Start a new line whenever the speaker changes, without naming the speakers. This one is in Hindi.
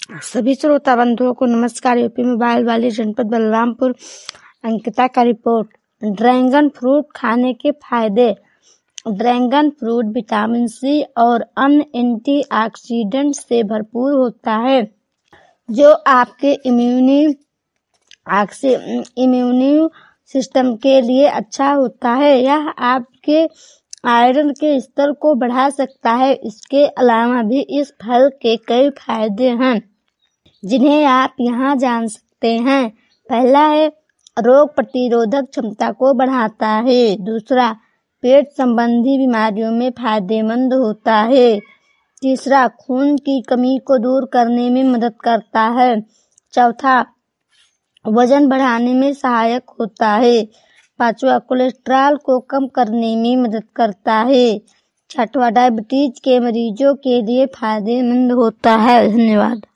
सभी श्रोता बंधुओं को नमस्कार। यूपी में बालवाली जनपद बलरामपुर अंकिता का रिपोर्ट। ड्रैगन फ्रूट खाने के फायदे। ड्रैगन फ्रूट विटामिन सी और अन्य एंटीऑक्सीडेंट से भरपूर होता है, जो आपके इम्यूनी सिस्टम के लिए अच्छा होता है। यह आपके आयरन के स्तर को बढ़ा सकता है। इसके अलावा भी इस फल के कई फायदे हैं, जिन्हें आप यहाँ जान सकते हैं। पहला है, रोग प्रतिरोधक क्षमता को बढ़ाता है। दूसरा, पेट संबंधी बीमारियों में फायदेमंद होता है। तीसरा, खून की कमी को दूर करने में मदद करता है। चौथा, वजन बढ़ाने में सहायक होता है। पांचवा, कोलेस्ट्रॉल को कम करने में मदद करता है। छठवां, डायबिटीज के मरीजों के लिए फायदेमंद होता है। धन्यवाद।